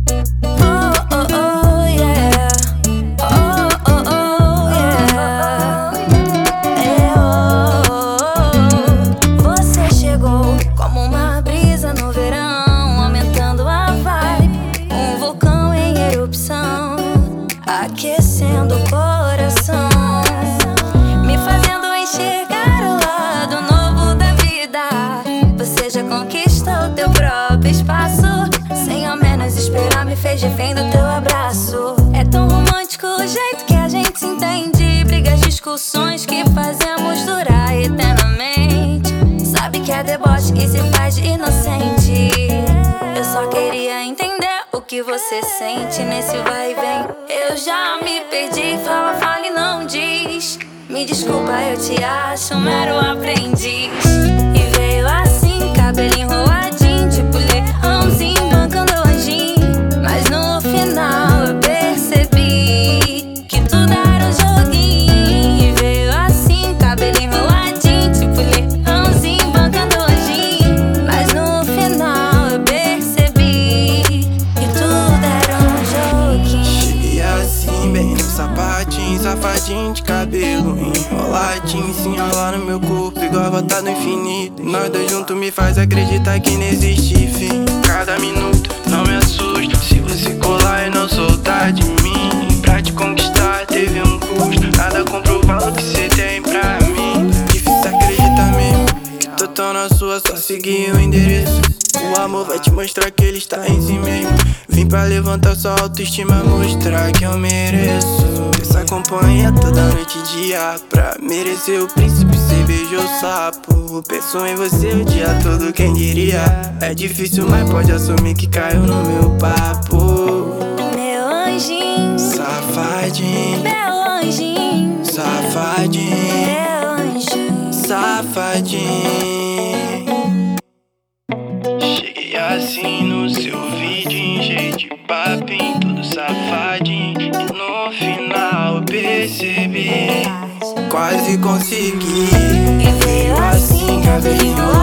Aquecendo o coração, me fazendo enxergar o lado novo da vida. Você já conquistou teu próprio espaço, sem ao menos esperar, me fez refém do teu abraço. É tão romântico o jeito que a gente se entende, brigas, discussões que fazemos durar eternamente. Sabe que é deboche e se faz de inocente. Eu só queria entender o que você sente nesse vai e vem. Eu já me perdi, fala e não diz. Me desculpa, eu te acho um mero aprendiz. E veio assim, cabelinho enroladinho, tipo leãozinho bancando anjinho. Mas no final eu percebi que tudo era um joguinho. E veio assim, cabelinho enroladinho, tipo leãozinho bancando anjinho. Mas no final eu percebi que tudo era um joguinho. Cheguei assim, bem no sapatinho, safadinho de cabelo enroladinho, se enrolar no meu corpo igual a volta no infinito. E nós dois juntos me faz acreditar que não existe fim. Cada minuto não me assusta se você colar e não soltar de mim. Pra te conquistar teve um custo, nada comprovar o que cê tem pra mim. Difícil acreditar mesmo que tô tão na sua, só seguir o endereço. O amor vai te mostrar que ele está em si mesmo. Vim pra levantar sua autoestima, mostrar que eu mereço. Essa acompanha toda noite e dia, pra merecer o príncipe, cê beijou o sapo. Penso em você o dia todo, quem diria. É difícil, mas pode assumir que caiu no meu papo. Meu anjinho, Safadinho, meu anjinho, safadinho, meu anjinho. safadinho. Cheguei assim no seu vídeo, cheio de papinho, tudo safadinho. E no final eu percebi, quase consegui. E veio assim, cabelinho